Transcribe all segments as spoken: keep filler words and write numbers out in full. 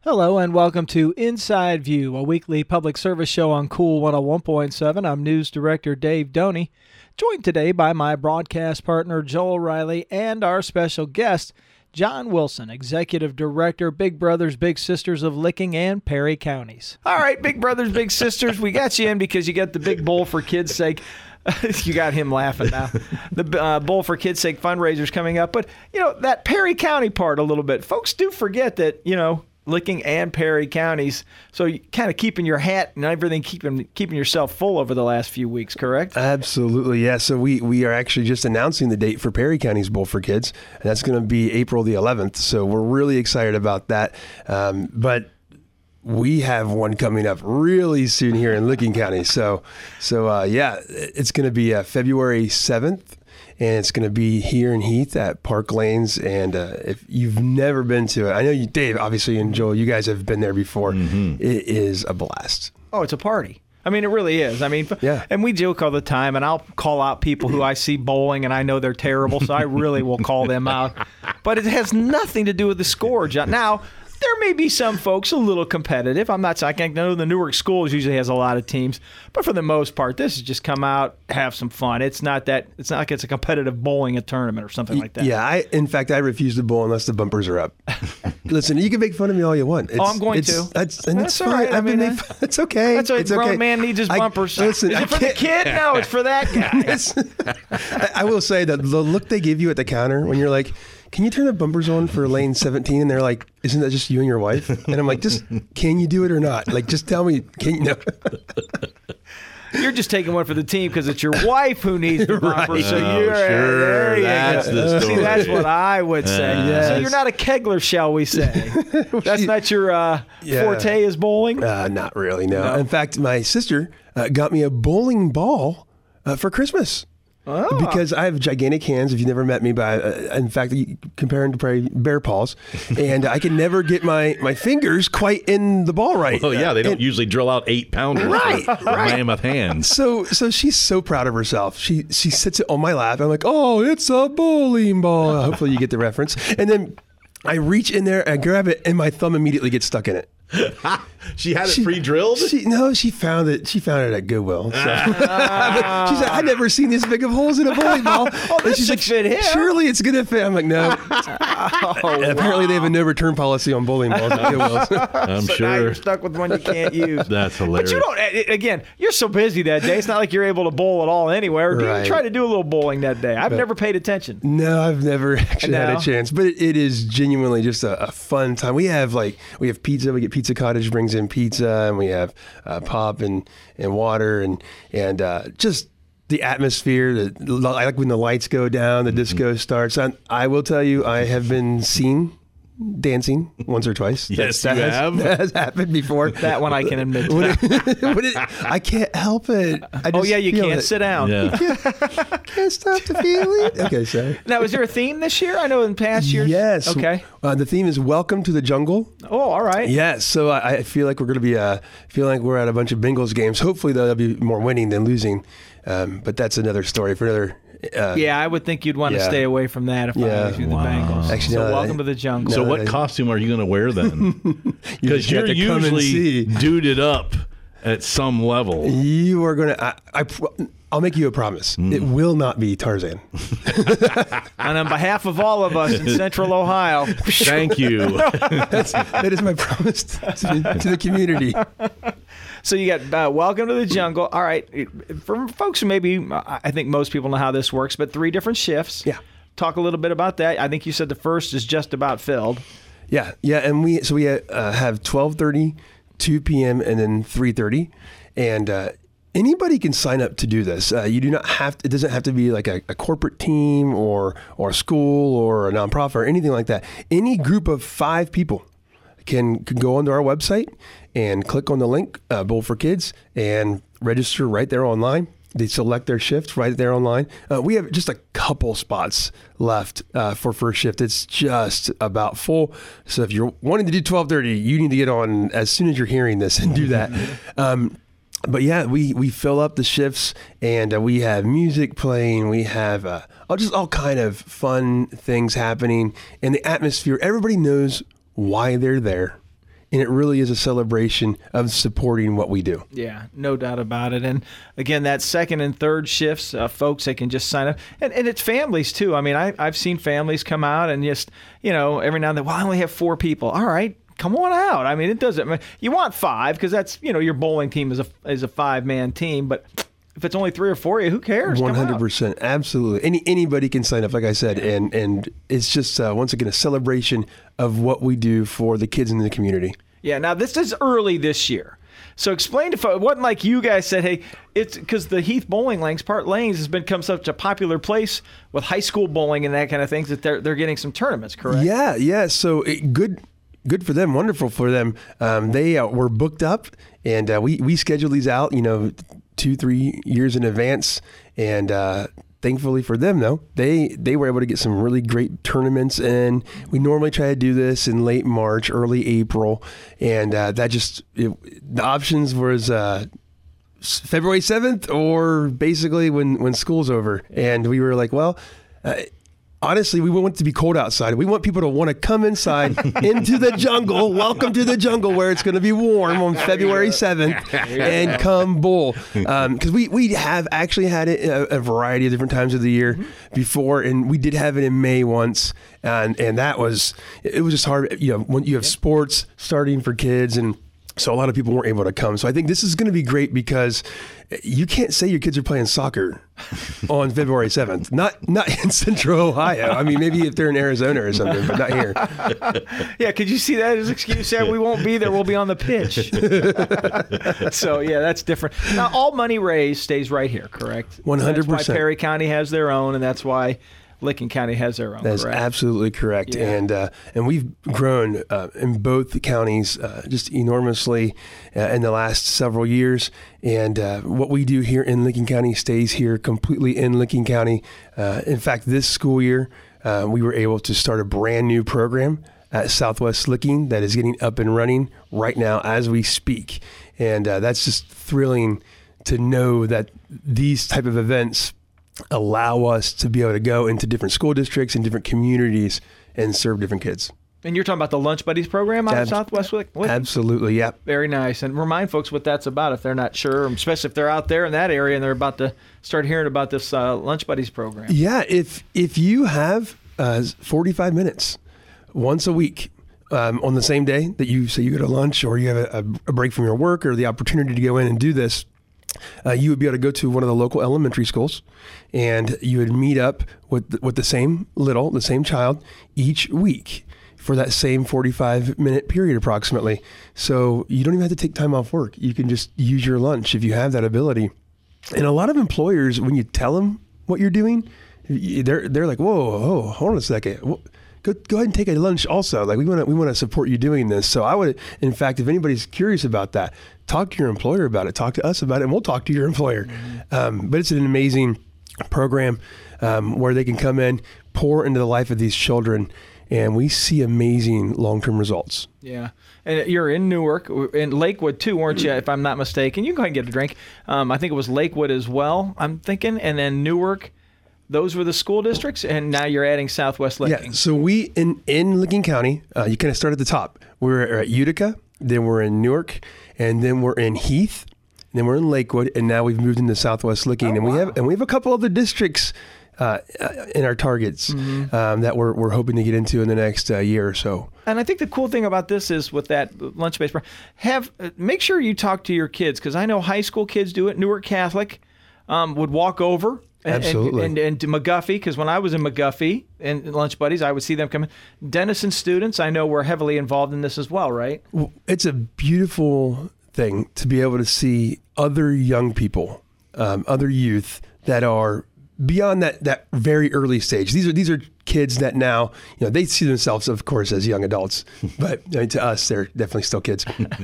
Hello and welcome to Inside View, a weekly public service show on Cool one oh one point seven. I'm News Director Dave Doney, joined today by my broadcast partner Joel Riley and our special guest, John Wilson, Executive Director, Big Brothers Big Sisters of Licking and Perry Counties. All right, Big Brothers Big Sisters, we got you in because you got the Big Bowl for Kids' Sake. You got him laughing now. The uh, Bowl for Kids' Sake fundraiser's coming up. But, you know, that Perry County part a little bit. Folks do forget that, you know, Licking and Perry counties. So you kind of keeping your hat and everything, keeping keeping yourself full over the last few weeks, correct? Absolutely, yeah. So we, we are actually just announcing the date for Perry County's Bowl for Kids, and that's going to be April the eleventh. So we're really excited about that. Um, but we have one coming up really soon here in Licking County. So, so uh, yeah, it's going to be uh, February seventh. And it's going to be here in Heath at Park Lanes. And uh, if you've never been to it, I know you, Dave, obviously, and Joel, you guys have been there before. Mm-hmm. It is a blast. Oh, it's a party. I mean, it really is. I mean, yeah. And we joke all the time, and I'll call out people who I see bowling, and I know they're terrible, so I really will call them out. But it has nothing to do with the score, John. Now, there may be some folks a little competitive. I'm not saying I know the Newark Schools usually has a lot of teams, but for the most part, this is just come out, have some fun. It's not that it's not like it's a competitive bowling a tournament or something like that. Yeah, I in fact I refuse to bowl unless the bumpers are up. Listen, you can make fun of me all you want. It's, oh, I'm going it's, to. That's and that's it's all fine. right. I I mean, mean, they, it's okay. That's a it's grown okay. man needs his I, bumpers. Listen, is I it for the kid? No, it's for that guy. I, I will say that the look they give you at the counter when you're like, can you turn the bumpers on for lane seventeen? And they're like, isn't that just you and your wife? And I'm like, just, can you do it or not? Like, just tell me, can you know? You're just taking one for the team because it's your wife who needs the bumper. Right. So Oh, you're sure. there you That's go. the story. See, that's what I would say. Uh, yes. So you're not a kegler, shall we say? That's not your uh, Yeah. forte is bowling? Uh, not really, no. No? In fact, my sister uh, got me a bowling ball uh, for Christmas. Oh. Because I have gigantic hands. If you've never met me, but uh, in fact, you compare them to probably bear paws, and I can never get my, my fingers quite in the ball right. Oh yeah, they don't And usually drill out eight pounders Right, for right. mammoth hands. So so she's so proud of herself. She she sits it on my lap. I'm like, oh, it's a bowling ball. Hopefully you get the reference. And then I reach in there and grab it, and my thumb immediately gets stuck in it. She had it She- pre-drilled. She, no, she found it. She found it at Goodwill. So. She said, "I've never seen this big of holes in a bowling ball." Oh, this And she's should like, fit him. Surely it's gonna fit. I'm like, no. Oh, And apparently they have a no return policy on bowling balls at Goodwill. I'm so now sure. you're stuck with one you can't use. That's But hilarious. you don't, a- again, you're so busy that day. It's not like you're able to bowl at all anywhere. Or do you Right. try to do a little bowling that day? I've never paid attention. No, I've never actually had No? a chance, but it, it is genuinely just a, a fun time. We have like we have pizza. We get Pizza Cottage brings in pizza, and we have uh, pop and, and water, and and uh, just the atmosphere. The, I like when the lights go down, the disco starts. I, I will tell you, I have been seen dancing once or twice. Yes, that you has, have. That has happened before. That one I can admit to. When it- when it- I can't help it. I Oh, just yeah, you feel can't it. sit down. Yeah. Can't stop the feeling. Okay, sorry. Now, is there a theme this year? I know in past years. Yes. Okay. Uh, the theme is "Welcome to the Jungle." Oh, all right. Yes. So I, I feel like we're going to be. Uh, feel like we're at a bunch of Bengals games. Hopefully, though, there'll be more winning than losing. Um, but that's another story for another. Uh, Yeah, I would think you'd want to Yeah. stay away from that if I Yeah. was you, the Wow. Bengals. Actually, so no, welcome I- to the jungle. So No, what they- costume are you going to wear then? You Because just have you're to come and usually see. duded up at some level. You are going to. I, I. Pro- I'll make you a promise. It will not be Tarzan. And on behalf of all of us in Central Ohio, Thank you. That's, that is my promise to, to the community. so you got uh, welcome to the jungle. All right, for folks who maybe, I think most people know how this works, but three different shifts. Yeah. Talk a little bit about that. I think you said the first is just about filled. Yeah, yeah, and we so we uh, have twelve thirty, two p.m. and then three thirty, and uh, anybody can sign up to do this. Uh, you do not have to, it doesn't have to be like a, a corporate team or or a school or a nonprofit or anything like that. Any group of five people can, can go onto our website and click on the link, uh, Bowl for Kids, and register right there online. They select their shift right there online. Uh, we have just a couple spots left uh, for first shift. It's just about full. So if you're wanting to do twelve thirty, you need to get on as soon as you're hearing this and do that. Um, but yeah, we, we fill up the shifts, and uh, we have music playing. We have uh, all, just all kind of fun things happening. And the atmosphere, everybody knows why they're there. and it really is a celebration of supporting what we do. Yeah, no doubt about it. And again, that second and third shifts, uh, folks, they can just sign up. And, and it's families, too. I mean, I, I've seen families come out and just, you know, every now and then, well, I only have four people. All right, come on out. I mean, it doesn't, I mean, you want five because that's, you know, your bowling team is a, is a five-man team. But if it's only three or four, who cares? one hundred percent. Absolutely. Any Anybody can sign up, like I said. And, and it's just, uh, once again, a celebration of what we do for the kids in the community. Yeah, now this is early this year. So explain to folks, it wasn't like you guys said, hey, it's because the Heath Bowling Lanes, Park Lanes, has become such a popular place with high school bowling and that kind of things that they're they're getting some tournaments, correct? Yeah, yeah. So it, good good for them, wonderful for them. Um, they uh, were booked up, and uh, we, we schedule these out, you know, two, three years in advance. And uh, thankfully for them, though, they, they were able to get some really great tournaments in. We normally try to do this in late March, early April, and uh, that just, it, the options was uh, February seventh or basically when, when school's over. And we were like, well, uh, honestly, we want it to be cold outside. We want people to want to come inside into the jungle. Welcome to the jungle where it's going to be warm on February seventh and come bowl. Because um, we, we have actually had it a, a variety of different times of the year before, and we did have it in May once. And, and that was, it was just hard. You know, when you have sports starting for kids, and so a lot of people weren't able to come. So I think this is going to be great because you can't say your kids are playing soccer on February seventh. Not not in Central Ohio. I mean, maybe if they're in Arizona or something, but not here. Yeah, could you see that as an excuse? Yeah, we won't be there. We'll be on the pitch. So, yeah, that's different. Now, all money raised stays right here, correct? one hundred percent. That's why Perry County has their own, and that's why Licking County has their own, That's correct? absolutely correct. Yeah. And uh, and we've grown uh, in both counties uh, just enormously uh, in the last several years. And uh, what we do here in Licking County stays here completely in Licking County. Uh, in fact, this school year, uh, we were able to start a brand new program at Southwest Licking that is getting up and running right now as we speak. And uh, that's just thrilling to know that these type of events allow us to be able to go into different school districts and different communities and serve different kids. And you're talking about the Lunch Buddies program out Ab- of Southwest Licking? Absolutely, yeah. Very nice. And remind folks what that's about if they're not sure, especially if they're out there in that area and they're about to start hearing about this uh, Lunch Buddies program. Yeah, if if you have uh, forty-five minutes once a week um, on the same day that you say you go to lunch or you have a, a break from your work or the opportunity to go in and do this, Uh, you would be able to go to one of the local elementary schools, and you would meet up with the, with the same little, the same child each week for that same forty-five minute period approximately. So you don't even have to take time off work. You can just use your lunch if you have that ability. And a lot of employers, when you tell them what you're doing, they're they're like, whoa, whoa, hold on a second. Go, go ahead and take a lunch also. Like we want to we want to support you doing this. So I would, in fact, if anybody's curious about that, talk to your employer about it. Talk to us about it, and we'll talk to your employer. Mm-hmm. Um, but it's an amazing program um, where they can come in, pour into the life of these children, and we see amazing long-term results. Yeah. And you're in Newark, in Lakewood too, weren't you, if I'm not mistaken? You can go ahead and get a drink. Um, I think it was Lakewood as well, I'm thinking, and then Newark. Those were the school districts, and now you're adding Southwest Licking. Yeah, so we, in, in Licking County, uh, you kind of start at the top. We're at Utica, then we're in Newark, and then we're in Heath, and then we're in Lakewood, and now we've moved into Southwest Licking. Oh, and wow. we have and we have a couple other districts uh, in our targets mm-hmm. um, that we're, we're hoping to get into in the next uh, year or so. And I think the cool thing about this is with that lunch-based program, have make sure you talk to your kids, because I know high school kids do it. Newark Catholic um, would walk over. Absolutely. And, and, and to McGuffey, because when I was in McGuffey and Lunch Buddies, I would see them come in. Denison students, I know, were heavily involved in this as well, right? It's a beautiful thing to be able to see other young people, um, other youth that are beyond that, that very early stage. These are these are kids that now, you know, they see themselves, of course, as young adults, but I mean, to us, they're definitely still kids.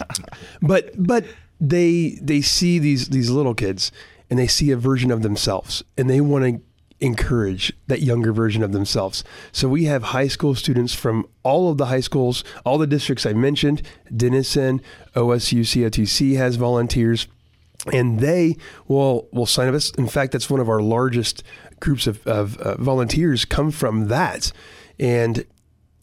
but but they they see these these little kids. And they see a version of themselves, and they want to encourage that younger version of themselves. So we have high school students from all of the high schools, all the districts I mentioned. Denison, O S U C O T C has volunteers, and they will will sign up. In fact, that's one of our largest groups of, of uh, volunteers come from that. And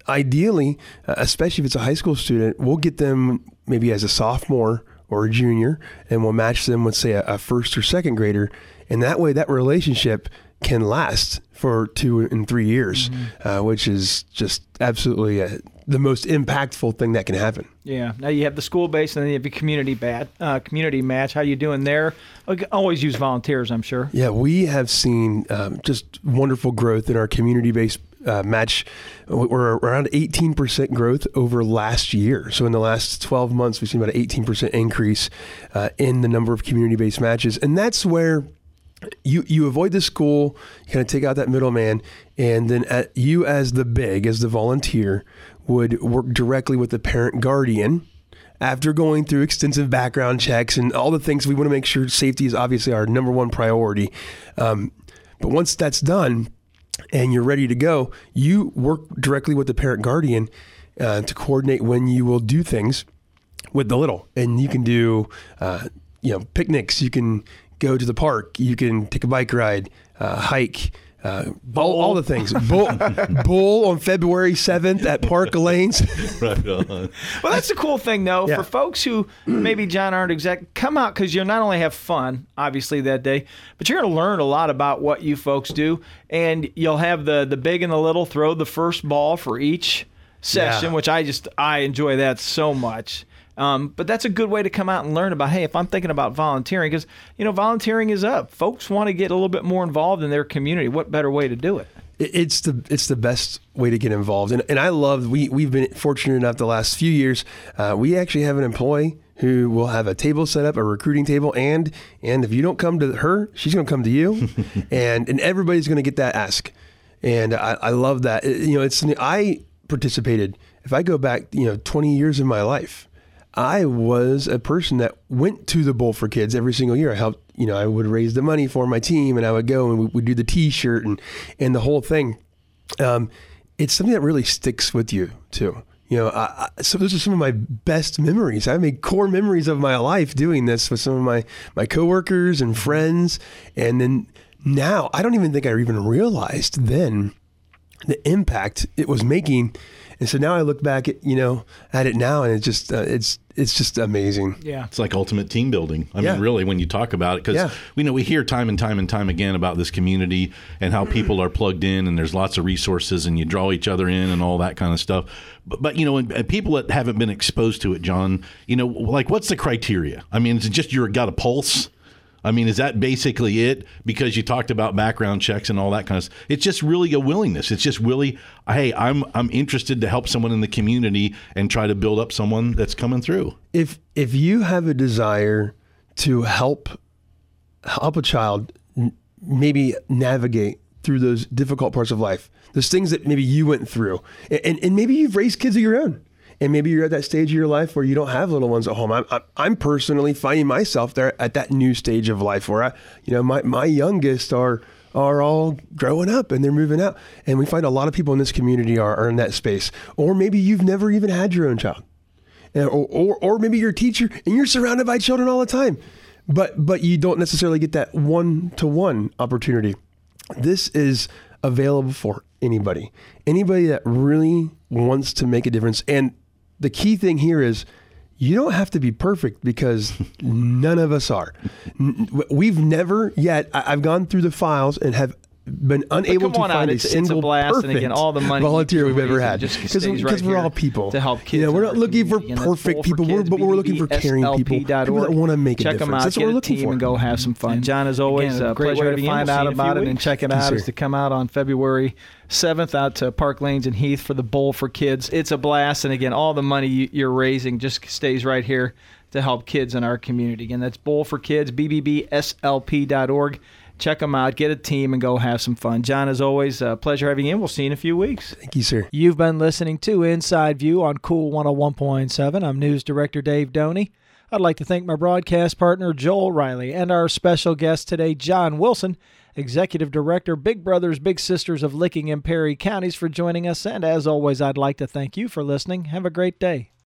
ideally, uh, especially if it's a high school student, we'll get them maybe as a sophomore or a junior, and we'll match them with, say, a, a first or second grader. And that way, that relationship can last for two and three years, mm-hmm. uh, which is just absolutely uh, the most impactful thing that can happen. Yeah. Now you have the school base, and then you have a community bat, uh, community match. How you doing there? Always use volunteers, I'm sure. Yeah, we have seen um, just wonderful growth in our community-based uh, match. We're around eighteen percent growth over last year. So in the last twelve months, we've seen about an eighteen percent increase uh, in the number of community-based matches. And that's where you you avoid the school, you kind of take out that middleman, and then at, you as the big, as the volunteer, would work directly with the parent guardian after going through extensive background checks and all the things. We want to make sure safety is obviously our number one priority. Um, but once that's done and you're ready to go, you work directly with the parent guardian uh, to coordinate when you will do things with the little. And you can do, uh, you know, picnics. You can go to the park. You can take a bike ride, uh, hike, uh, all, all the things. Bull, bull on February seventh at Park Lanes. Right on. Well, that's the cool thing, though, Yeah. for folks who maybe, John, aren't exact, come out because you'll not only have fun, obviously, that day, but you're going to learn a lot about what you folks do, and you'll have the, the big and the little throw the first ball for each session, Yeah. which I just, I enjoy that so much. Um, but that's a good way to come out and learn about, hey, if I'm thinking about volunteering, because, you know, volunteering is up. Folks want to get a little bit more involved in their community. What better way to do it? It- It's the it's the best way to get involved, and and I love we we've been fortunate enough the last few years. Uh, we actually have an employee who will have a table set up, a recruiting table, and and if you don't come to her, she's going to come to you, and and everybody's going to get that ask, and I, I love that. It- you know, it's I participated. If I go back, you know, twenty years of my life, I was a person that went to the Bowl for Kids every single year. I helped, you know, I would raise the money for my team, and I would go and we would do the T-shirt and, and the whole thing. Um, it's something that really sticks with you too. You know, I, I, so those are some of my best memories. I made core memories of my life doing this with some of my, my coworkers and friends. And then now I don't even think I even realized then the impact it was making. And so now I look back at, you know, at it now, and it's just, uh, it's, it's just amazing. Yeah. It's like ultimate team building. I Yeah. mean, really, when you talk about it, because Yeah. we know we hear time and time and time again about this community and how people are plugged in, and there's lots of resources, and you draw each other in, and all that kind of stuff. But, but you know, and, and people that haven't been exposed to it, John, you know, like, what's the criteria? I mean, is it just you're got a pulse? I mean, is that basically it? Because you talked about background checks and all that kind of stuff. It's just really a willingness. It's just really, hey, I'm I'm interested to help someone in the community and try to build up someone that's coming through. If if you have a desire to help help a child n- maybe navigate through those difficult parts of life, those things that maybe you went through, and, and maybe you've raised kids of your own, and maybe you're at that stage of your life where you don't have little ones at home. I'm, I'm, I'm personally finding myself there at that new stage of life where I, you know, my, my youngest are are all growing up and they're moving out. And we find a lot of people in this community are, are in that space. Or maybe you've never even had your own child. Or, or, or maybe you're a teacher and you're surrounded by children all the time, but but you don't necessarily get that one-to-one opportunity. This is available for anybody. Anybody that really wants to make a difference. And the key thing here is you don't have to be perfect, because none of us are. We've never yet, I've gone through the files and have been unable to on find out. a It's- it's a single blast, and perfect again, all the money volunteer you we've ever raise had. just Because stays right we're here all people. to help kids You know, we're in not our looking for community. And that's Bowl perfect for people, we're, Kids, but we're looking for caring people, people that want to make a Check difference. them out. That's Get what we're a looking team for. and go have some fun. John, as always, Again, a a great pleasure way to having you. find We'll see out you in a few about it and weeks. check it Thank you, out sir. is to come out on February seventh out to Park Lanes and Heath for the Bowl for Kids. It's a blast, and again, all the money you- you're raising just stays right here to help kids in our community. Again, that's Bowl for Kids, B B B S L P dot org. Check them out, get a team, and go have some fun. John, as always, a pleasure having you in. We'll see you in a few weeks. Thank you, sir. You've been listening to Inside View on Cool one oh one point seven. I'm News Director Dave Doney. I'd like to thank my broadcast partner, Joel Riley, and our special guest today, John Wilson, Executive Director, Big Brothers Big Sisters of Licking and Perry Counties, for joining us. And as always, I'd like to thank you for listening. Have a great day.